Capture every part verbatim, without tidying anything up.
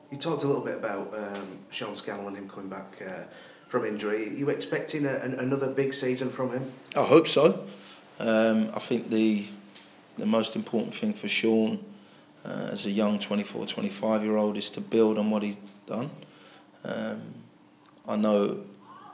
You talked a little bit about um, Sean Scannell and him coming back uh, from injury. Are you expecting a, an, another big season from him? I hope so. Um, I think the the most important thing for Sean uh, as a young twenty-four, twenty-five year old is to build on what he's done. Um, I know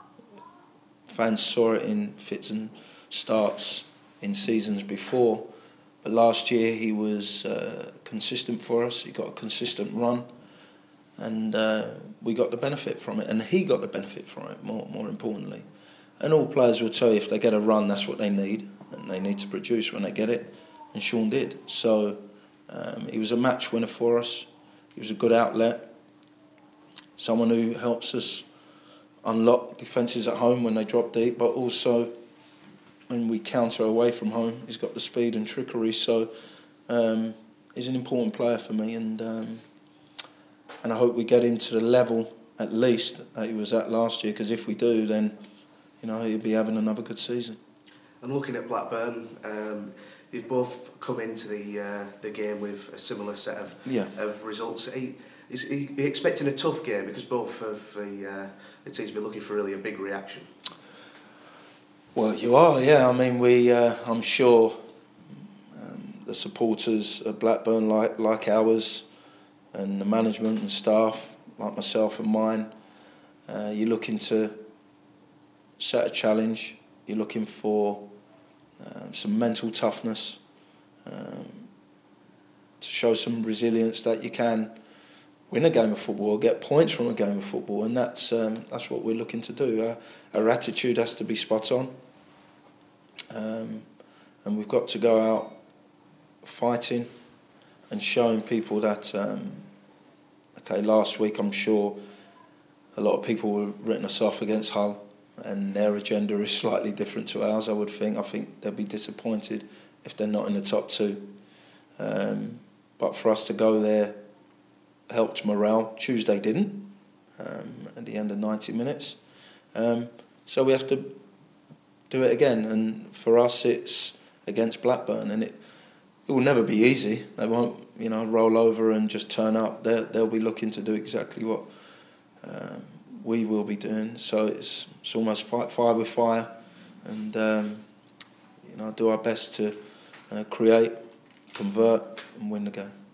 fans saw it in fits and starts in seasons before, but last year he was uh, consistent for us. He got a consistent run, and uh, we got the benefit from it, and he got the benefit from it, more more importantly. And all players will tell you if they get a run, that's what they need, and they need to produce when they get it, and Sean did. So um, he was a match winner for us. He was a good outlet, someone who helps us unlock defences at home when they drop deep, but also when we counter away from home, he's got the speed and trickery. So um, he's an important player for me, and um, and I hope we get him to the level at least that he was at last year. Because if we do, then you know he'll be having another good season. And looking at Blackburn, um, you've both come into the uh, the game with a similar set of yeah. of results. Are you, is he expecting a tough game because both of the uh, the teams be looking for really a big reaction? Well, you are, yeah. I mean, we. Uh, I'm sure um, the supporters of Blackburn, like like ours, and the management and staff, like myself and mine, uh, you're looking to set a challenge. You're looking for um, some mental toughness, um, to show some resilience that you can win a game of football or get points from a game of football, and that's um, that's what we're looking to do. Uh, our attitude has to be spot on. Um, and we've got to go out fighting and showing people that, um, okay, last week I'm sure a lot of people were written us off against Hull, and their agenda is slightly different to ours, I would think. I think they'll be disappointed if they're not in the top two. Um, but for us to go there helped morale. Tuesday didn't, um, at the end of ninety minutes. Um, so we have to do it again, and for us it's against Blackburn, and it it will never be easy. They won't, you know, roll over and just turn up. They'll, they'll be looking to do exactly what um, we will be doing. So it's it's almost fight fire with fire, and um, you know, do our best to uh, create, convert, and win the game.